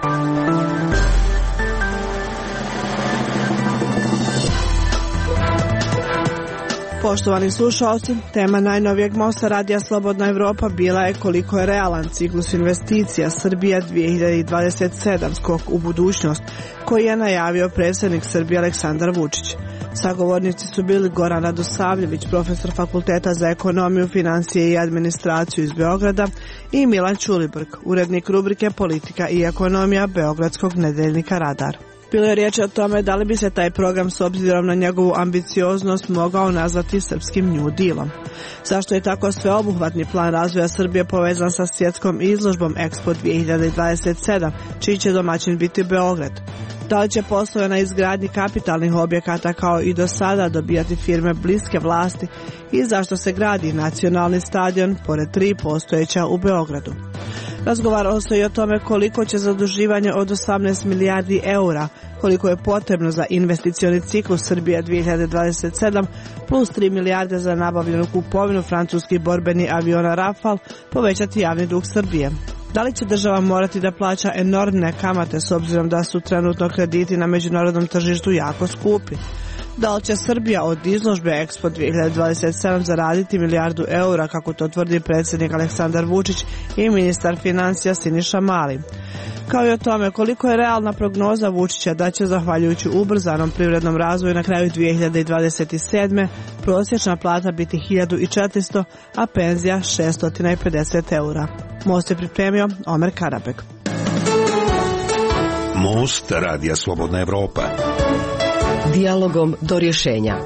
Poštovani slušalci, tema najnovijeg mosta Radija Slobodna Evropa bila je koliko je realan ciklus investicija Srbija 2027 skok u budućnost koji je najavio predsjednik Srbije Aleksandar Vučić. Sagovornici su bili Goran Radosavljević, profesor Fakulteta za ekonomiju, financije i administraciju iz Beograda, i Milan Ćulibrk, urednik rubrike Politika i ekonomija beogradskog nedeljnika Radar. Bilo je riječ o tome da li bi se taj program s obzirom na njegovu ambicioznost mogao nazvati srpskim New Dealom. Zašto je tako sveobuhvatni plan razvoja Srbije povezan sa svjetskom izložbom Expo 2027, čiji će domaćin biti Beograd? Da li će poslove na izgradnji kapitalnih objekata kao i do sada dobijati firme bliske vlasti i zašto se gradi nacionalni stadion pored 3 postojeća u Beogradu? Razgovaralo se i o tome koliko će zaduživanje od 18 milijardi eura, koliko je potrebno za investicioni ciklus Srbija 2027, plus 3 milijarde za nabavljenu kupovinu francuskih borbenih aviona Rafale, povećati javni dug Srbije. Da li će država morati da plaća enormne kamate s obzirom da su trenutno krediti na međunarodnom tržištu jako skupi? Da li će Srbija od izložbe Expo 2027 zaraditi milijardu eura, kako to tvrdi predsjednik Aleksandar Vučić i ministar financija Siniša Mali? Kao i o tome koliko je realna prognoza Vučića da će, zahvaljujući ubrzanom privrednom razvoju, na kraju 2027. prosječna plata biti 1400, a penzija 650 eura. Most je pripremio Omer Karabek. Most Radija Slobodna Evropa. Dijalogom do rješenja.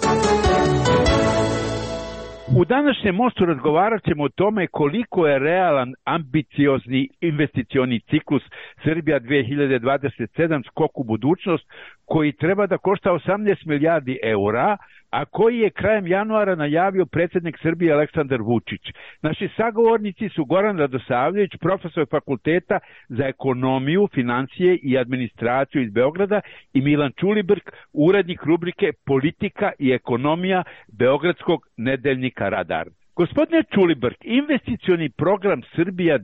U današnjem mostu razgovarat ćemo o tome koliko je realan, ambiciozni investicioni ciklus Srbija 2027 skok u budućnost, koji treba da košta 18 milijardi eura, a koji je krajem januara najavio predsjednik Srbije Aleksandar Vučić. Naši sagovornici su Goran Radosavljević, profesor Fakulteta za ekonomiju, financije i administraciju iz Beograda, i Milan Ćulibrk, urednik rubrike Politika i ekonomija beogradskog nedeljnika Radar. Gospodine Ćulibrk, investicioni program Srbija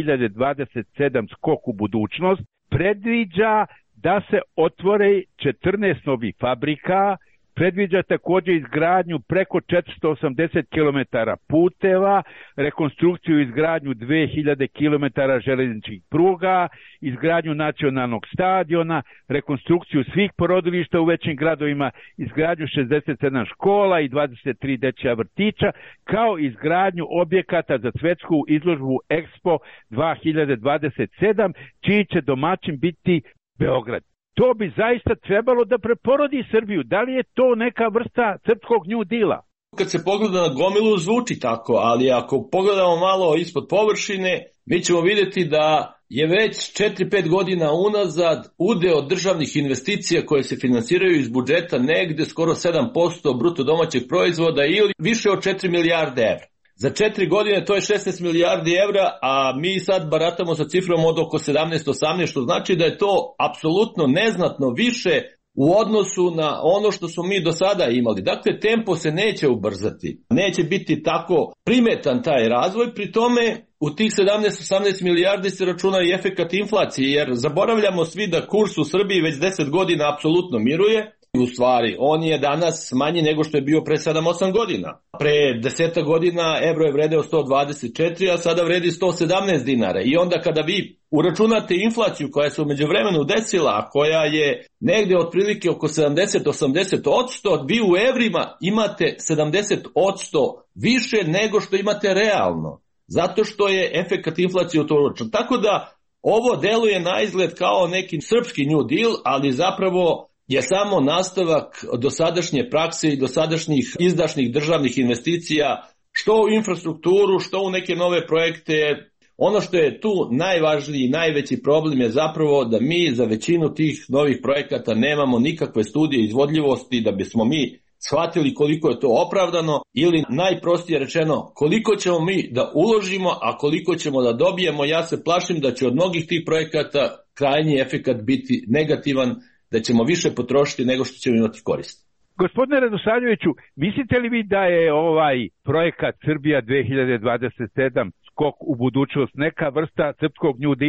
2027 skok u budućnost predviđa da se otvore 14 novih fabrika, predviđa također izgradnju preko 480 km puteva, rekonstrukciju i izgradnju 2000 km željezničkih pruga, izgradnju nacionalnog stadiona, rekonstrukciju svih porodilišta u većim gradovima, izgradnju 67 škola i 23 dečja vrtića, kao izgradnju objekata za svjetsku izložbu Expo 2027, čiji će domaćin biti Beograd. To bi zaista trebalo da preporodi Srbiju. Da li je to neka vrsta srpskog New Deala? Kad se pogleda na gomilu zvuči tako, ali ako pogledamo malo ispod površine, mi ćemo vidjeti da je već 4-5 godina unazad udeo državnih investicija koje se finansiraju iz budžeta negde skoro 7% bruto domaćeg proizvoda ili više od 4 milijarde evra. Za 4 godine to je 16 milijardi evra, a mi sad baratamo sa cifrom od oko 17-18, što znači da je to apsolutno neznatno više u odnosu na ono što smo mi do sada imali. Dakle, tempo se neće ubrzati, neće biti tako primetan taj razvoj, pri tome u tih 17-18 milijardi se računa i efekat inflacije, jer zaboravljamo svi da kurs u Srbiji već 10 godina apsolutno miruje. U stvari, on je danas manji nego što je bio pre 7-8 godina. Pre 10 godina evro je vredeo 124, a sada vredi 117 dinara. I onda kada vi uračunate inflaciju koja se u međuvremenu desila, a koja je negde otprilike oko 70-80%, vi u evrima imate 70% više nego što imate realno. Zato što je efekat inflacije u to uračun. Tako da ovo deluje na izgled kao neki srpski New Deal, ali zapravo je samo nastavak dosadašnje prakse i dosadašnjih izdašnih državnih investicija, što u infrastrukturu, što u neke nove projekte. Ono što je tu najvažniji i najveći problem je zapravo da mi za većinu tih novih projekata nemamo nikakve studije izvodljivosti da bismo mi shvatili koliko je to opravdano, ili najprostije rečeno koliko ćemo mi da uložimo, a koliko ćemo da dobijemo. Ja se plašim da će od mnogih tih projekata krajnji efekat biti negativan, da ćemo više potrošiti nego što ćemo imati korist. Gospodine Radosavljeviću, mislite li vi da je ovaj projekat Srbija 2027 skok u budućnost neka vrsta srpskog New Deala?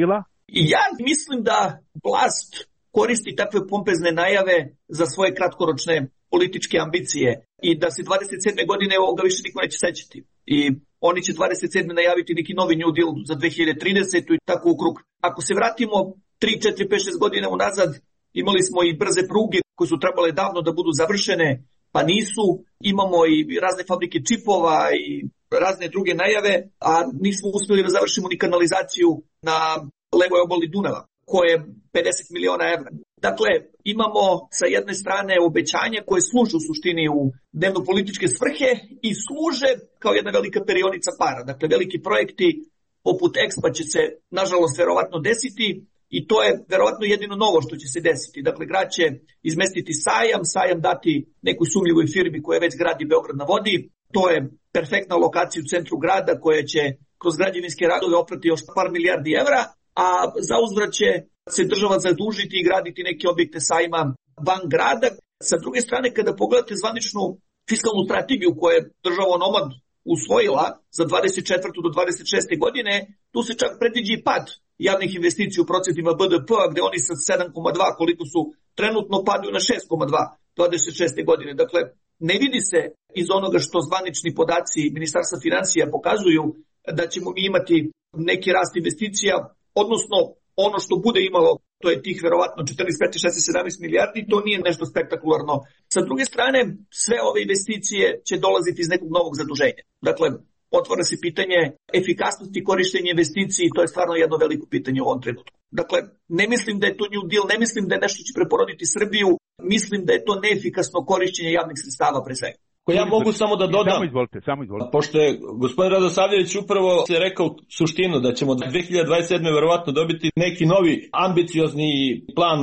I ja mislim da vlast koristi takve pompezne najave za svoje kratkoročne političke ambicije i da se 27. godine ovoga više niko neće sećati. I oni će 27. najaviti neki novi New Deal za 2030. i tako u krug. Ako se vratimo 3, 4, 5, 6 godina unazad, imali smo i brze pruge koje su trebale davno da budu završene, pa nisu. Imamo i razne fabrike čipova i razne druge najave, a nismo uspjeli da završimo ni kanalizaciju na levoj obali Dunava, koje je 50 miliona evra. Dakle, imamo sa jedne strane obećanja koje služe u suštini u dnevno-političke svrhe i služe kao jedna velika perionica para. Dakle, veliki projekti poput EXPA će se, nažalost, verovatno desiti i to je verovatno jedino novo što će se desiti. Dakle, grad će izmestiti sajam dati nekoj sumnjivoj firmi koja već gradi Beograd na vodi. To je perfektna lokacija u centru grada koja će kroz građevinske radove oprati još par milijardi evra, a za uzvrat će se država zadužiti i graditi neke objekte sajma van grada. Sa druge strane, kada pogledate zvaničnu fiskalnu strategiju koju je država onomad usvojila za 24. do 26. godine, tu se čak predviđa i pad javnih investicija u procentima BDP-a, gde oni sa 7,2 koliko su trenutno padaju na 6,2 26. godine. Dakle, ne vidi se iz onoga što zvanični podaci Ministarstva finansija pokazuju da ćemo mi imati neki rast investicija, odnosno ono što bude imalo, to je tih verovatno 14, 15, 16, 17 milijardi, to nije nešto spektakularno. Sa druge strane, sve ove investicije će dolaziti iz nekog novog zaduženja. Dakle, otvara se pitanje efikasnosti korištenja investiciji, to je stvarno jedno veliko pitanje u ovom trenutku. Dakle, ne mislim da je to New Deal, ne mislim da je nešto će preporoditi Srbiju, mislim da je to neefikasno korištenje javnih sredstava pre svega. Ja mogu samo da dodam, samo izvolite. Pošto je gospodin Radosavljević upravo se rekao suštinu da ćemo 2027. verovatno dobiti neki novi ambiciozni plan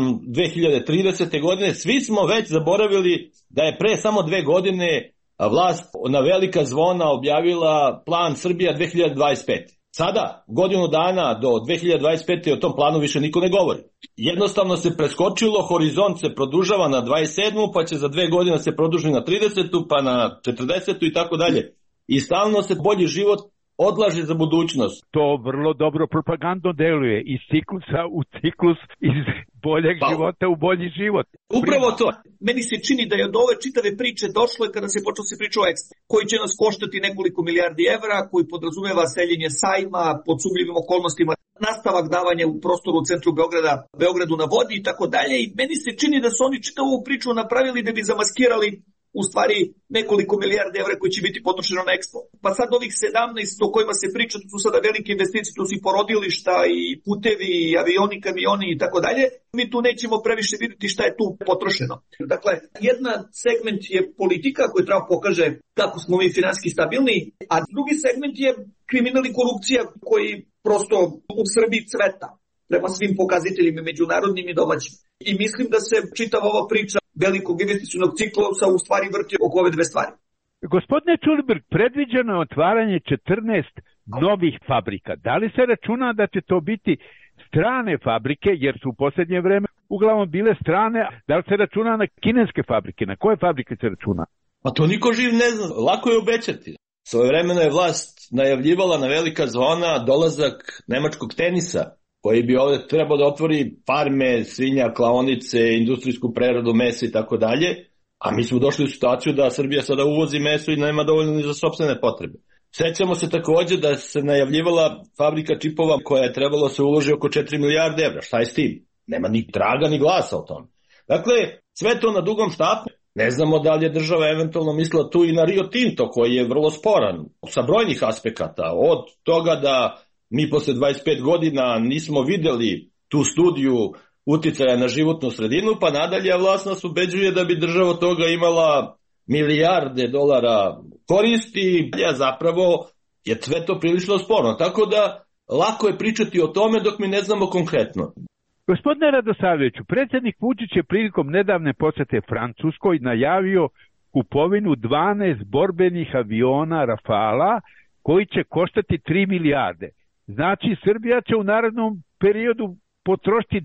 2030. godine, svi smo već zaboravili da je pre samo 2 godine vlast na velika zvona objavila plan Srbija 2025. Sada, godinu dana do 2025. o tom planu više niko ne govori. Jednostavno se preskočilo, horizont se produžava na 27. pa će za 2 godine se produži na 30. pa na 40. i tako dalje. I stalno se bolji život odlaže za budućnost. To vrlo dobro propagandno deluje iz ciklusa u ciklus, iz boljeg života u bolji život. Upravo to. Meni se čini da je od ove čitave priče došlo kada se počeo se priča o EXPA, koji će nas koštati nekoliko milijardi evra, koji podrazumeva seljenje sajma pod sumnjivim okolnostima, nastavak davanja u prostoru u centru Beogradu na vodi i tako dalje. I meni se čini da su oni čitavu priču napravili da bi zamaskirali u stvari nekoliko milijardi evra koji će biti potrošeno na EXPO. Pa sad ovih 17 o kojima se priča, tu su sada velike investicije, tu su i porodilišta i putevi, i avioni, kamioni i tako dalje. Mi tu nećemo previše vidjeti šta je tu potrošeno. Dakle, jedna segment je politika koja treba pokaže kako smo mi finansijski stabilni, a drugi segment je kriminal i korupcija koji prosto u Srbiji cveta prema svim pokazateljima međunarodnim i domaćim. I mislim da se čitava ova priča velikog investicionog ciklusa u stvari vrti oko ove 2 stvari. Gospodine Čulibrk, predviđeno je otvaranje 14 novih fabrika. Da li se računa da će to biti strane fabrike, jer su u posljednje vreme uglavnom bile strane, da li se računa na kineske fabrike? Na koje fabrike se računa? Pa to niko živ ne zna, lako je obećati. Svojevremeno je vlast najavljivala na velika zvona dolazak nemačkog tenisa, koji bi ovdje trebao da otvori farme, svinja, klaonice, industrijsku preradu, mesa i tako dalje, a mi smo došli u situaciju da Srbija sada uvozi meso i nema dovoljno ni za sopstvene potrebe. Sećamo se također da se najavljivala fabrika čipova koja je trebalo se uloži oko 4 milijarde evra. Šta je s tim? Nema ni traga ni glasa o tome. Dakle, sve to na dugom štapu. Ne znamo da li je država eventualno mislila tu i na Rio Tinto koji je vrlo sporan sa brojnih aspekata. Od toga da mi posle 25 godina nismo videli tu studiju uticaja na životnu sredinu, pa nadalje vlast nas ubeđuje da bi država toga imala milijarde dolara koristi, a zapravo je sve to prilično sporno. Tako da lako je pričati o tome dok mi ne znamo konkretno. Gospodine Radosavljeviću, predsjednik Vučić je prilikom nedavne posjete Francuskoj najavio kupovinu 12 borbenih aviona Rafala koji će koštati 3 milijarde. Znači, Srbija će u narednom periodu potrošiti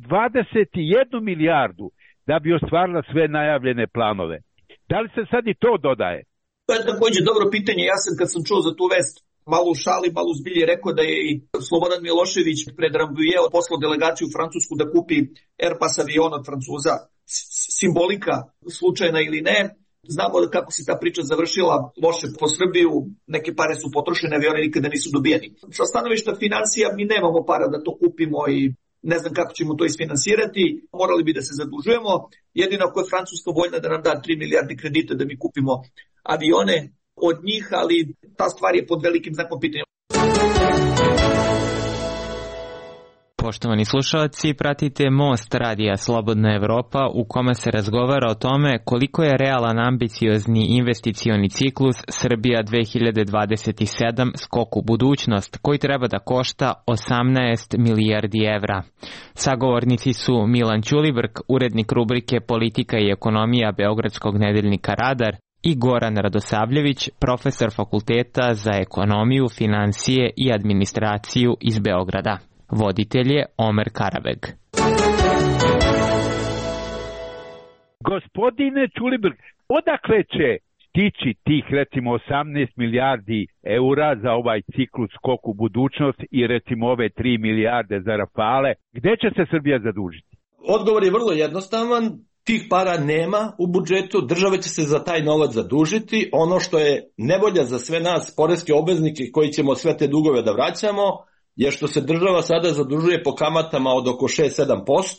21 milijardu da bi ostvarila sve najavljene planove. Da li se sad i to dodaje? To je također dobro pitanje. Ja sam kad sam čuo za tu vest malo u šali, malo u zbilji rekao da je i Slobodan Milošević pred Rambouillet poslao delegaciju u Francusku da kupi Airbus avion od Francuza. Simbolika, slučajna ili ne, znamo kako se ta priča završila loše po Srbiju, neke pare su potrošene, avioni nikada nisu dobijeni. Sa stanovišta financija mi nemamo para da to kupimo i ne znam kako ćemo to isfinansirati, morali bi da se zadužujemo. Jedino ako je Francuska voljna da nam da 3 milijarde kredita da mi kupimo avione od njih, ali ta stvar je pod velikim znakom pitanja. Poštovani slušalci, pratite Most radija Slobodna Evropa u kome se razgovara o tome koliko je realan ambiciozni investicioni ciklus Srbija 2027 skok u budućnost koji treba da košta 18 milijardi evra. Sagovornici su Milan Ćulibrk, urednik rubrike Politika i ekonomija Beogradskog nedeljnika Radar, i Goran Radosavljević, profesor Fakulteta za ekonomiju, finansije i administraciju iz Beograda. Voditelj je Omer Karabeg. Gospodine Ćulibrk, odakle će stići tih recimo 18 milijardi eura za ovaj ciklus skok u budućnost i recimo ove 3 milijarde za Rafale? Gde će se Srbija zadužiti? Odgovor je vrlo jednostavan. Tih para nema u budžetu, država će se za taj novac zadužiti. Ono što je nevolja za sve nas, poreske obveznike koji ćemo sve te dugove da vraćamo, je što se država sada zadužuje po kamatama od oko 6-7%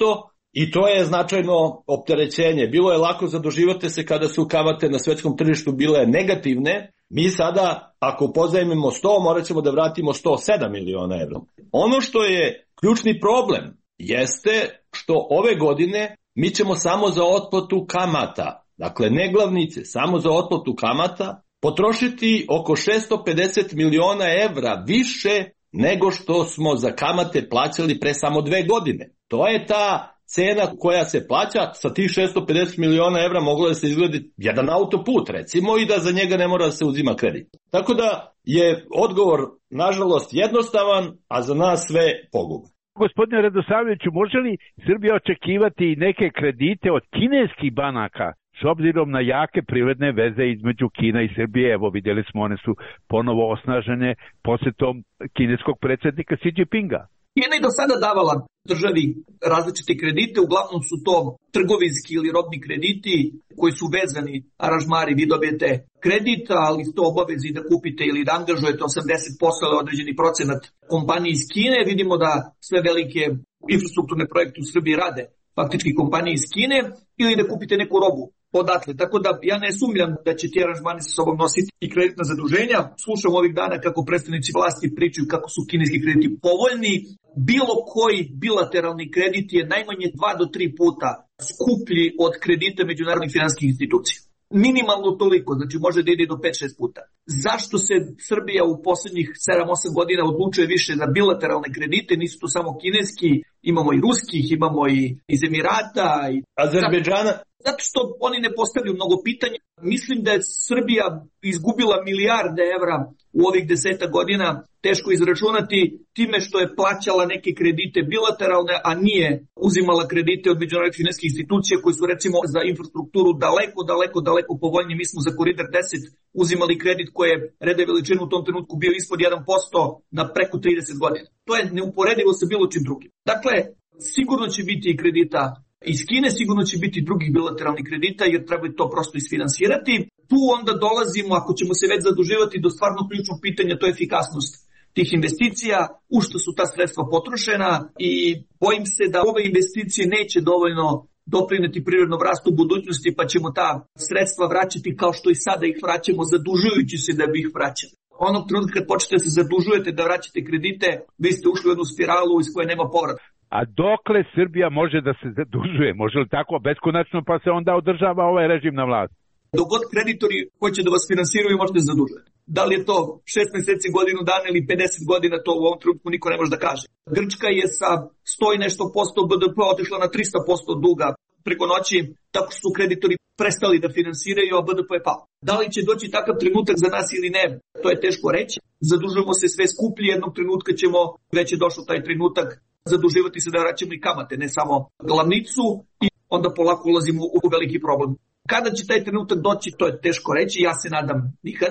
i to je značajno opterećenje. Bilo je lako zaduživati se kada su kamate na svetskom tržištu bile negativne. Mi sada, ako pozajmimo 100, morat ćemo da vratimo 107 miliona evra. Ono što je ključni problem jeste što ove godine mi ćemo samo za otplatu kamata, dakle ne glavnice, samo za otplatu kamata, potrošiti oko 650 miliona evra više nego što smo za kamate plaćali pre samo 2 godine. To je ta cena koja se plaća. Sa tih 650 miliona evra moglo da se izgledi jedan autoput recimo i da za njega ne mora da se uzima kredit. Tako da je odgovor nažalost jednostavan, a za nas sve pogubno. Gospodine Radosavljeviću, može li Srbija očekivati neke kredite od kineskih banaka s obzirom na jake privredne veze između Kina i Srbije? Evo, vidjeli smo, one su ponovo osnažene posjetom kineskog predsjednika Xi Jinpinga. Kina je do sada davala državi različite kredite, uglavnom su to trgovinski ili robni krediti koji su vezani aranžmari, vi dobijete kredit, ali to obavezi da kupite ili da angažujete 80% ili određeni procenat kompanije iz Kine. Vidimo da sve velike infrastrukturne projekte u Srbiji rade faktički kompanije iz Kine ili da kupite neku robu odatle. Tako da ja ne sumnjam da će ti aranžmani sa sobom nositi i kreditna zaduženja. Slušam ovih dana kako predstavnici vlasti pričaju kako su kineski krediti povoljni. Bilo koji bilateralni kredit je najmanje 2 do 3 puta skuplji od kredita međunarodnih finansijskih institucija. Minimalno toliko, znači može da ide do 5-6 puta. Zašto se Srbija u poslednjih 7-8 godina odlučuje više na bilateralne kredite? Nisu to samo kineski, imamo i ruskih, imamo i iz Emirata. I Azerbejdžana? Zato što oni ne postavljaju mnogo pitanja. Mislim da je Srbija izgubila milijarde evra u ovih 10 godina, teško izračunati, time što je plaćala neke kredite bilateralne, a nije uzimala kredite od međunarodnih finansijskih institucija koji su recimo za infrastrukturu daleko povoljniji. Mi smo za Koridor 10 uzimali kredit koji je reda veličinu u tom trenutku bio ispod 1% na preko 30 godina. To je neuporedivo sa bilo čim drugim. Dakle, sigurno će biti i kredita iz Kine, sigurno će biti drugih bilateralnih kredita jer treba to prosto isfinansirati. Tu onda dolazimo, ako ćemo se već zaduživati, do stvarno ključnog pitanja, to je efikasnost tih investicija, u što su ta sredstva potrošena i bojim se da ove investicije neće dovoljno doprineti privrednom rastu u budućnosti, pa ćemo ta sredstva vraćati kao što i sada ih vraćamo, zadužujući se da bi ih vraćali. Onog trenutka kad počnete da se zadužujete da vraćate kredite, vi ste ušli u jednu spiralu iz koje nema povrata. A dokle Srbija može da se zadužuje? Može li tako beskonačno pa se onda održava ovaj režim na vlasti? Dok god kreditori hoće da vas finansiraju, možete da zadužujete. Da li je to 6 meseci, godinu dana ili 50 godina, to u ovom trenutku niko ne može da kaže. Grčka je sa 100 i nešto posto BDP otišla na 300% duga preko noći, tako su kreditori prestali da finansiraju, a BDP je pao. Da li će doći takav trenutak za nas ili ne, to je teško reći. Zadužujemo se sve skuplje, jednog trenutka ćemo, već je došao taj trenutak, zaduživati se da vraćamo i kamate, ne samo glavnicu, i onda polako ulazimo u veliki problem. Kada će taj trenutak doći, to je teško reći, ja se nadam nikada,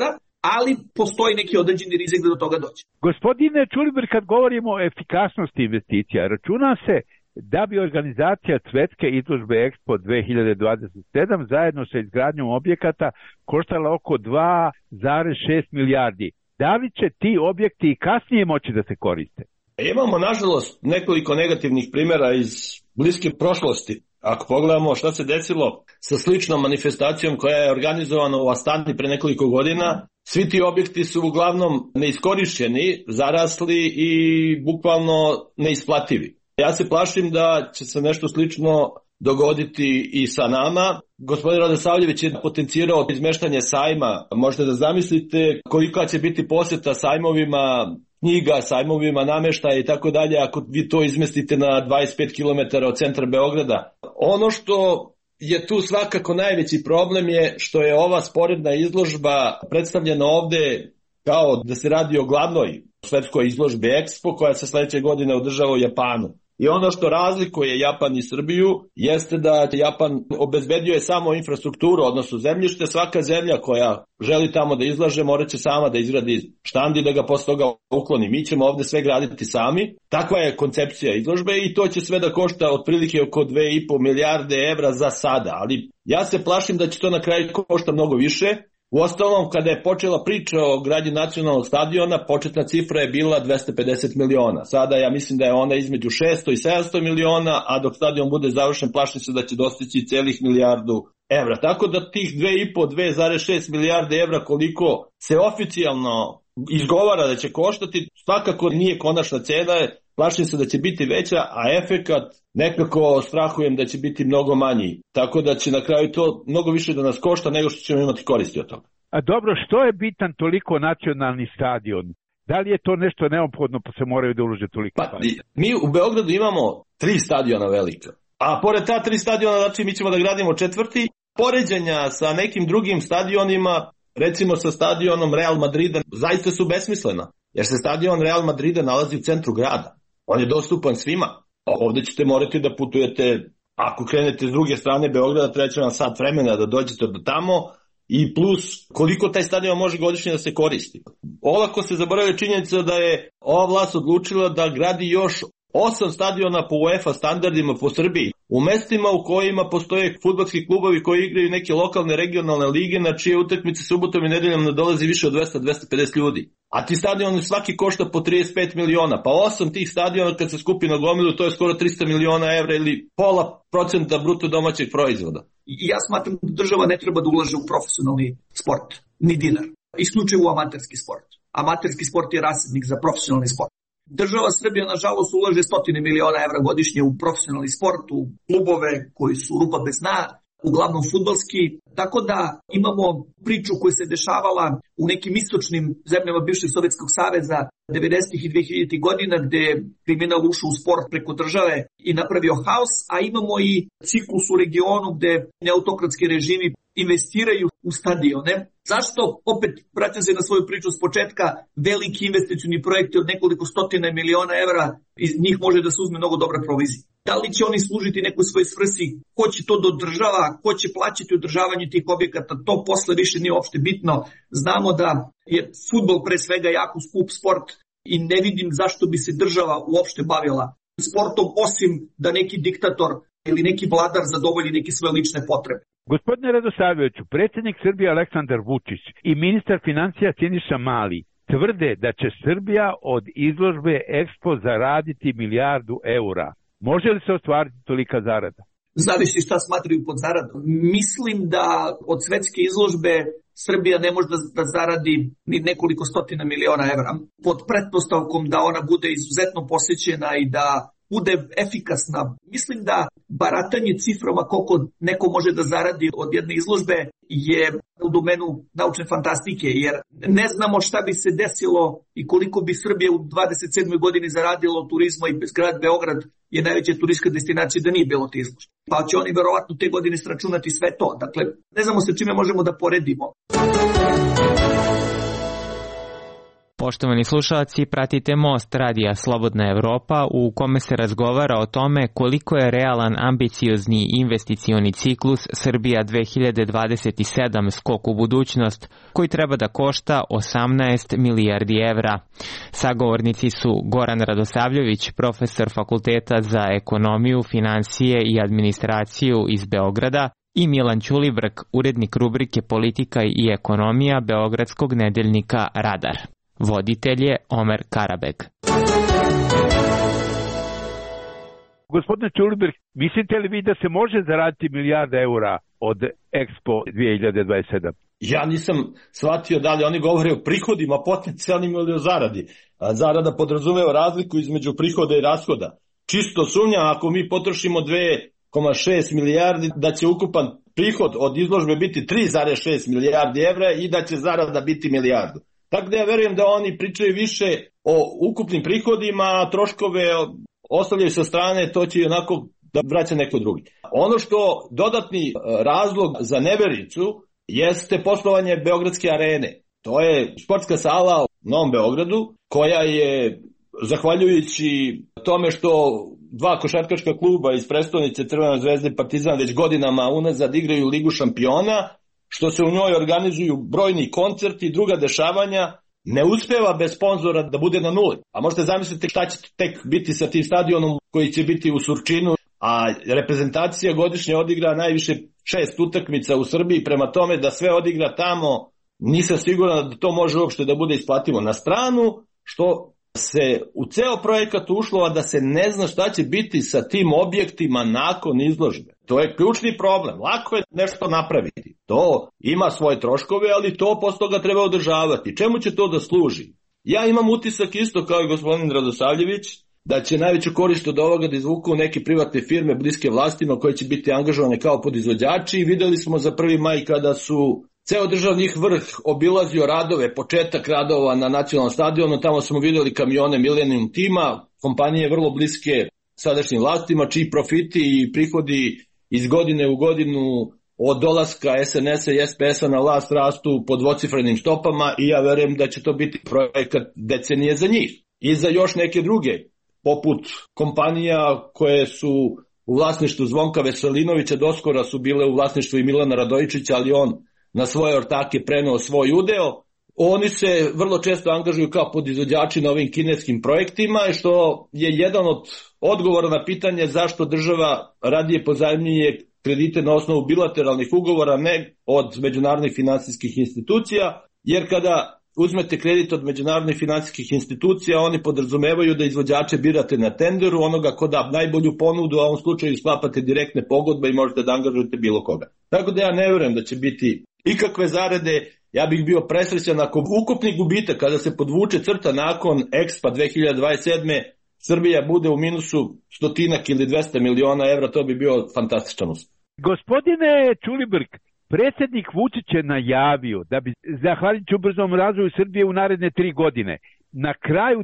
ali postoji neki određeni rizik da do toga dođe. Gospodine Čulibrk, kad govorimo o efikasnosti investicija, računa se da bi organizacija Svetske izložbe Expo 2027 zajedno sa izgradnjom objekata koštala oko 2,6 milijardi. Da li će ti objekti i kasnije moći da se koriste? Imamo, nažalost, nekoliko negativnih primjera iz bliske prošlosti. Ako pogledamo šta se desilo sa sličnom manifestacijom koja je organizovana u Astani pre nekoliko godina, svi ti objekti su uglavnom neiskorišćeni, zarasli i bukvalno neisplativi. Ja se plašim da će se nešto slično dogoditi i sa nama. Gospodin Radosavljević je potencirao izmeštanje sajma. Možete da zamislite kolika će biti poseta sajmovima knjiga, sajmovima nameštaja i tako dalje ako vi to izmestite na 25 km od centra Beograda. Ono što je tu svakako najveći problem je što je ova sporedna izložba predstavljena ovde kao da se radi o glavnoj svetskoj izložbi Expo koja se sledeće godine održava u Japanu. I ono što razlikuje Japan i Srbiju jeste da Japan obezbedio samo infrastrukturu, odnosno zemljište. Svaka zemlja koja želi tamo da izlaže morat će sama da izgradi štand i da ga posle toga ukloni. Mi ćemo ovde sve graditi sami. Takva je koncepcija izložbe i to će sve da košta otprilike oko 2,5 milijarde evra za sada. Ali ja se plašim da će to na kraju košta mnogo više. Uostalom, kada je počela priča o gradnji nacionalnog stadiona, početna cifra je bila 250 miliona. Sada ja mislim da je ona između 600 i 700 miliona, a dok stadion bude završen, plašim se da će dostići celih milijardu evra. Tako da tih 2,5-2,6 milijarde evra koliko se oficijalno izgovara da će koštati, svakako nije konačna cena, plašim se da će biti veća, a efekat nekako strahujem da će biti mnogo manji. Tako da će na kraju to mnogo više da nas košta nego što ćemo imati koristi od toga. A dobro, što je bitan toliko nacionalni stadion? Da li je to nešto neophodno pa se moraju da ulože toliko? Mi u Beogradu imamo 3 stadiona velika. A pored ta 3 stadiona, znači mi ćemo da gradimo 4. Poređenja sa nekim drugim stadionima, recimo sa stadionom Real Madrida, zaista su besmislena. Jer se stadion Real Madrida nalazi u centru grada. On je dostupan svima. Ovde ćete morati da putujete, ako krenete s druge strane Beograda, treba će vam sat vremena da dođete do tamo i plus koliko taj stadion može godišnje da se koristi. Olako se zaboravlja činjenica da je ova vlast odlučila da gradi još 8 stadiona po UEFA standardima po Srbiji, u mestima u kojima postoje fudbalski klubovi koji igraju neke lokalne regionalne lige, na čije utakmice subotom i nedeljom ne dolazi više od 200-250 ljudi. A ti stadioni svaki košta po 35 miliona, pa 8 tih stadiona kad se skupi na gomilu, to je skoro 300 miliona evra ili 0,5% bruto domaćeg proizvoda. I ja smatram da država ne treba da ulaže u profesionalni sport, ni dinar, isključivo u amaterski sport. Amaterski sport je rasadnik za profesionalni sport. Država Srbija, nažalost, ulaže 100 miliona evra godišnje u profesionalni sport, u klubove koji su rupa bez dna, uglavnom fudbalski. Tako da imamo priču koja se dešavala u nekim istočnim zemljama bivšeg Sovjetskog saveza 90. i 2000. godina gde je kriminal ušao u sport preko države i napravio haos, a imamo i ciklus u regionu gde neautokratski režimi investiraju u stadione. Zašto? Opet vraćam se na svoju priču s početka, veliki investicioni projekti od nekoliko stotina miliona evra, iz njih može da se uzme mnogo dobra provizija. Da li će oni služiti nekoj svojoj svrsi, ko će to da održava, ko će plaćati održavanje tih objekata, to posle više nije uopšte bitno. Znamo da je fudbal pre svega jako skup sport i ne vidim zašto bi se država uopšte bavila sportom, osim da neki diktator ili neki vladar zadovolji neke svoje lične potrebe. Gospodine Radosavljeviću, predsjednik Srbije Aleksandar Vučić i ministar financija Siniša Mali tvrde da će Srbija od izložbe Expo zaraditi milijardu eura. Može li se ostvariti tolika zarada? Zavisi šta smatraju pod zaradom. Mislim da od svetske izložbe Srbija ne može da zaradi ni nekoliko stotina miliona evra. Pod pretpostavkom da ona bude izuzetno posjećena i da bude efikasna. Mislim da baratanje ciframa koliko neko može da zaradi od jedne izložbe je u domenu naučne fantastike, jer ne znamo šta bi se desilo i koliko bi Srbija u 27. godini zaradila od turizma i grad Beograd je najveća turistička destinacija da nije bilo te izložbe. Pa će oni verovatno te godine sračunati sve to. Dakle, ne znamo sa čime možemo da poredimo. Poštovani slušalci, pratite Most radija Slobodna Evropa u kome se razgovara o tome koliko je realan ambiciozni investicioni ciklus Srbija 2027 skok u budućnost koji treba da košta 18 milijardi evra. Sagovornici su Goran Radosavljević, profesor Fakulteta za ekonomiju, finansije i administraciju iz Beograda, i Milan Ćulibrk, urednik rubrike Politika i ekonomija beogradskog nedeljnika Radar. Voditelj je Omer Karabeg. Gospodine Ćulibrk, mislite li vi da se može zaraditi milijarda eura od Expo 2027? Ja nisam shvatio da li oni govore o prihodima potencijalnim ili o zaradi. Zarada podrazumeva razliku između prihoda i rashoda. Čisto sumnjam ako mi potrošimo 2,6 milijardi da će ukupan prihod od izložbe biti 3,6 milijardi evra i da će zarada biti milijardu. Tako da ja verujem da oni pričaju više o ukupnim prihodima, a troškove ostavljaju sa strane, to će onako da vraća neko drugi. Ono što dodatni razlog za nevericu jeste poslovanje Beogradske arene. To je sportska sala u Novom Beogradu koja je, zahvaljujući tome što dva košarkaška kluba iz prestonice Crvena zvezda i Partizan već godinama unazad igraju Ligu šampiona, što se u njoj organizuju brojni koncerti i druga dešavanja, ne uspeva bez sponzora da bude na nuli. A možete zamisliti šta će tek biti sa tim stadionom koji će biti u Surčinu, a reprezentacija godišnje odigra najviše 6 utakmica u Srbiji, prema tome da sve odigra tamo, nisam siguran da to može uopšte da bude isplativo. Na stranu što se u ceo projekat ušlo, a da se ne zna šta će biti sa tim objektima nakon izložbe. To je ključni problem. Lako je nešto napraviti. To ima svoje troškove, ali to posle toga treba održavati. Čemu će to da služi? Ja imam utisak isto kao i gospodin Radosavljević, da će najveću korist od ovoga da izvuku neke privatne firme bliske vlastima koje će biti angažovane kao podizvođači. Videli smo za 1. maj kada su ceo državni vrh obilazio radove, početak radova na nacionalnom stadionu, tamo smo videli kamione Millennium tima, kompanije vrlo bliske sadašnjim vlastima, čiji profiti i prihodi iz godine u godinu od dolaska SNS-a i SPS-a na vlast rastu po dvocifrenim stopama i ja verujem da će to biti projekat decenije za njih. I za još neke druge, poput kompanija koje su u vlasništvu Zvonka Veselinovića, doskora su bile u vlasništvu i Milana Radojičića, ali on na svoje ortake preneo svoj udeo. Oni se vrlo često angažuju kao podizvođači na ovim kineskim projektima, što je jedan od odgovora na pitanje zašto država radije pozajmljuje kredite na osnovu bilateralnih ugovora, ne od međunarodnih finansijskih institucija, jer kada uzmete kredit od međunarodnih finansijskih institucija, oni podrazumevaju da izvođače birate na tenderu, onoga ko da najbolju ponudu, a u ovom slučaju sklapate direktne pogodbe i možete da angažujete bilo koga. Tako da ja ne verujem da će biti ikakve zarade. Ja bih bio presrećan ako ukupni gubitak kada se podvuče crta nakon Expo 2027. Srbija bude u minusu 100 ili 200 miliona evra, to bi bio fantastičan uspeh. Gospodine Ćulibrk, predsjednik Vučić je najavio da bi zahvaljujući ubrzom razvoju Srbije u naredne 3 godine na kraju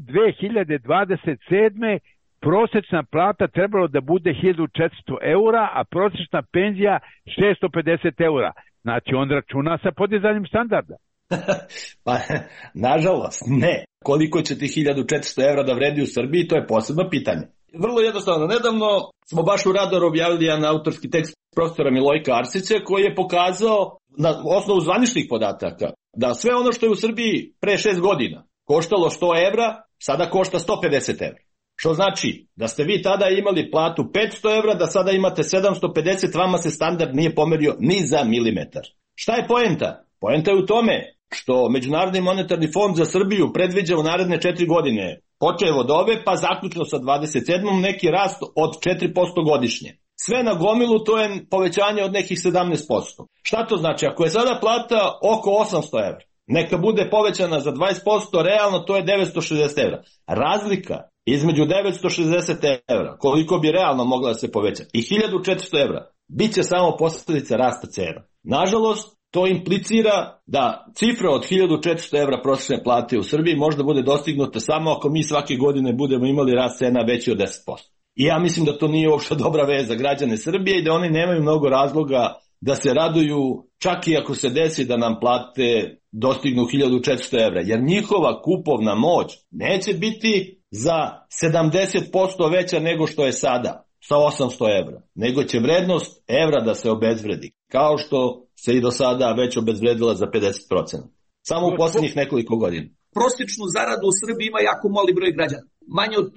2027. prosječna plata trebalo da bude 1400 eura, a prosječna penzija 650 eura. Znači on računa sa podizanjem standarda. Pa, nažalost, ne. Koliko će ti 1400 evra da vredi u Srbiji, to je posebno pitanje. Vrlo jednostavno, nedavno smo baš u Radaru objavili jedan autorski tekst profesora Milojka Arsića koji je pokazao na osnovu zvaničnih podataka da sve ono što je u Srbiji pre 6 godina koštalo 100 evra, sada košta 150 evra. Što znači da ste vi tada imali platu 500 evra, da sada imate 750, vama se standard nije pomerio ni za milimetar. Šta je poenta? Poenta je u tome što Međunarodni monetarni fond za Srbiju predviđa u naredne 4 godine, počev od ove pa zaključno sa 27. neki rast od 4% godišnje. Sve na gomilu to je povećanje od nekih 17%. Šta to znači? Ako je sada plata oko 800 evra, neka bude povećana za 20%, realno to je 960 evra. Razlika između 960 evra, koliko bi realno mogla da se poveća, i 1400 evra, bit će samo posljedica rasta cena. Nažalost, to implicira da cifra od 1400 evra prosječne plate u Srbiji možda bude dostignuta samo ako mi svake godine budemo imali rast cena veći od 10%. I ja mislim da to nije uopšte dobra veza za građane Srbije i da oni nemaju mnogo razloga da se raduju čak i ako se desi da nam plate dostignu 1400 evra, jer njihova kupovna moć neće biti za 70% veća nego što je sada, sa 800 evra, nego će vrednost evra da se obezvredi, kao što se i do sada već obezvredila za 50%. Samo u posljednjih nekoliko godina. Prosječnu zaradu u Srbiji ima jako mali broj građana. Manje od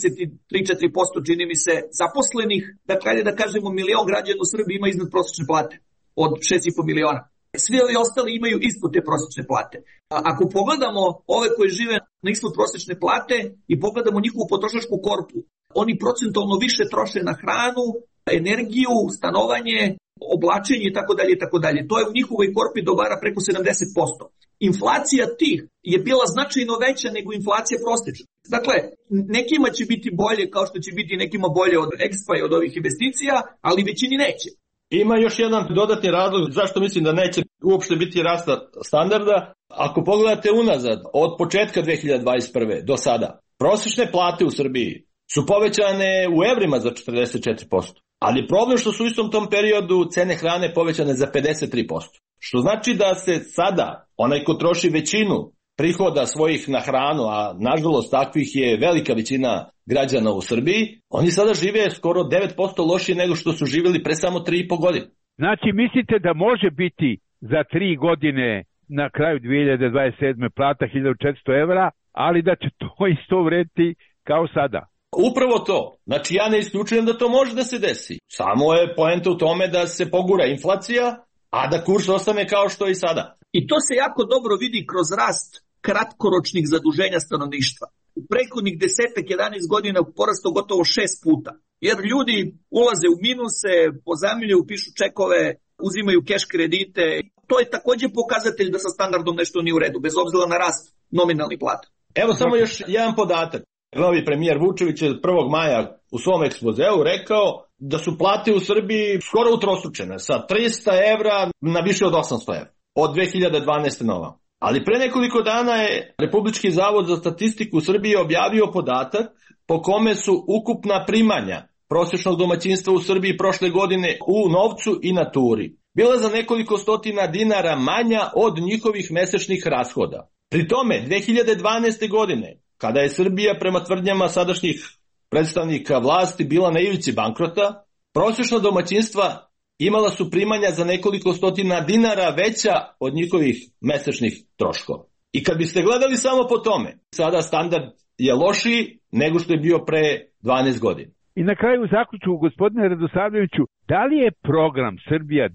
33-4% čini mi se zaposlenih. Dakle, ajde da kažemo, milion građana u Srbiji ima iznad prosječne plate od 6,5 miliona. Svi ovi ostali imaju ispod te prosječne plate. A ako pogledamo ove koji žive na ispod prosječne plate i pogledamo njihovu potrošačku korpu, oni procentualno više troše na hranu, energiju, stanovanje, oblačenje itd. To je u njihovoj korpi dobara preko 70%. Inflacija tih je bila značajno veća nego inflacija prosječna. Dakle, nekima će biti bolje, kao što će biti nekima bolje od Expa i od ovih investicija, ali većini neće. Ima još jedan dodatni razlog zašto mislim da neće uopšte biti rasta standarda. Ako pogledate unazad, od početka 2021. do sada, prosječne plate u Srbiji su povećane u evrima za 44%. Ali problem što su u istom tom periodu cene hrane povećane za 53%. Što znači da se sada onaj ko troši većinu prihoda svojih na hranu, a nažalost takvih je velika većina građana u Srbiji, oni sada žive skoro 9% lošije nego što su živjeli pre samo 3,5 godine. Znači, mislite da može biti za 3 godine na kraju 2027. plata 1400 evra, ali da će to isto vrediti kao sada? Upravo to. Znači, ja ne isključujem da to može da se desi. Samo je poenta u tome da se pogura inflacija, a da kurs ostane kao što je i sada. I to se jako dobro vidi kroz rast kratkoročnih zaduženja stanovništva. U prethodnih 10-11 godina porastao gotovo 6 puta. Jer ljudi ulaze u minuse, pozajmljuju, pišu čekove, uzimaju keš kredite. To je također pokazatelj da sa standardom nešto nije u redu, bez obzira na rast nominalnih plata. Evo samo još jedan podatak. Novi premijer Vučević je 1. maja u svom ekspozeu rekao da su plate u Srbiji skoro utrostručene, sa 300 evra na više od 800 evra, od 2012. na ovam. Ali pre nekoliko dana je Republički zavod za statistiku u Srbiji objavio podatak po kome su ukupna primanja prosječnog domaćinstva u Srbiji prošle godine u novcu i naturi bila za nekoliko stotina dinara manja od njihovih mesečnih rashoda. Pri tome, 2012. godine, kada je Srbija prema tvrdnjama sadašnjih predstavnika vlasti bila na ivici bankrota, prosječna domaćinstva imala su primanja za nekoliko stotina dinara veća od njihovih mesečnih troškova. I kad biste gledali samo po tome, sada standard je lošiji nego što je bio pre 12 godina. I na kraju zaključu, gospodine Radosavljeviću, da li je program Srbija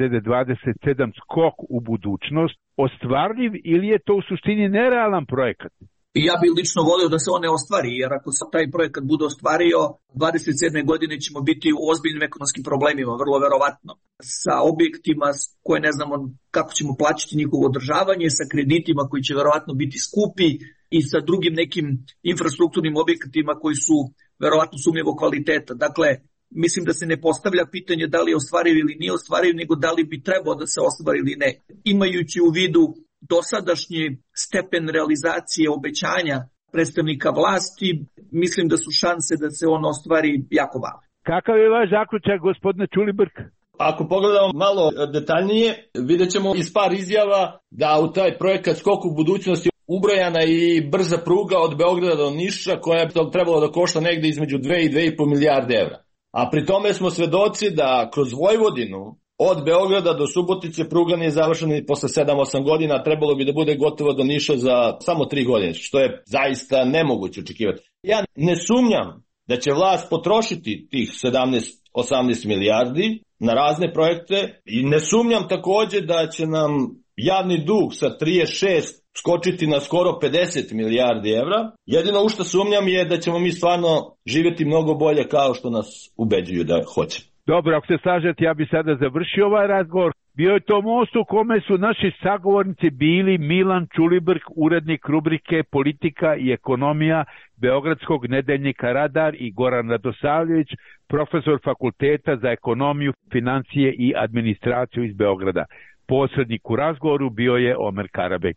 2027 skok u budućnost ostvarljiv ili je to u suštini nerealan projekat? I ja bih lično volio da se on ne ostvari, jer ako se taj projekat bude ostvario, 27. godine ćemo biti u ozbiljnim ekonomskim problemima, vrlo verovatno. Sa objektima koje ne znamo kako ćemo plaćati njihovo održavanje, sa kreditima koji će verovatno biti skupi i sa drugim nekim infrastrukturnim objektima koji su verovatno sumnjivog kvaliteta. Dakle, mislim da se ne postavlja pitanje da li je ostvariv ili nije ostvariv, nego da li bi trebao da se ostvari ili ne. Imajući u vidu dosadašnji stepen realizacije obećanja predstavnika vlasti, mislim da su šanse da se on ostvari jako male. Kakav je vaš zaključak, gospodine Ćulibrk? Ako pogledamo malo detaljnije, vidjet ćemo iz par izjava da u taj projekat Skok u budućnosti ubrojana i brza pruga od Beograda do Niša koja je trebalo da košta negde između 2 i 2,5 milijarde evra. A pri tome smo svedoci da kroz Vojvodinu od Beograda do Subotice pruga nije završena i posle 7-8 godina, trebalo bi da bude gotovo do Niša za samo 3 godine, što je zaista nemoguće očekivati. Ja ne sumnjam da će vlast potrošiti tih 17-18 milijardi na razne projekte i ne sumnjam takođe da će nam javni dug sa 36 skočiti na skoro 50 milijardi evra. Jedino u što sumnjam je da ćemo mi stvarno živjeti mnogo bolje kao što nas ubeđuju da hoće. Dobro, ako se slažete, ja bi sada završio ovaj razgovor. Bio je to most u kome su naši sagovornici bili Milan Ćulibrk, urednik rubrike Politika i ekonomija Beogradskog nedeljnika Radar, i Goran Radosavljević, profesor Fakulteta za ekonomiju, financije i administraciju iz Beograda. Posrednik u razgovoru bio je Omer Karabek.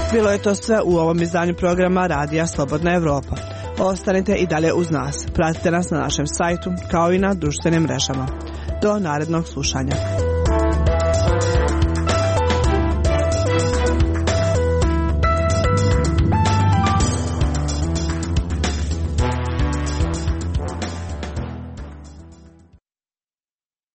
Bilo je to sve u ovom izdanju programa Radija Slobodna Evropa. Ostanite i dalje uz nas. Pratite nas na našem sajtu kao i na društvenim mrežama. Do narednog slušanja.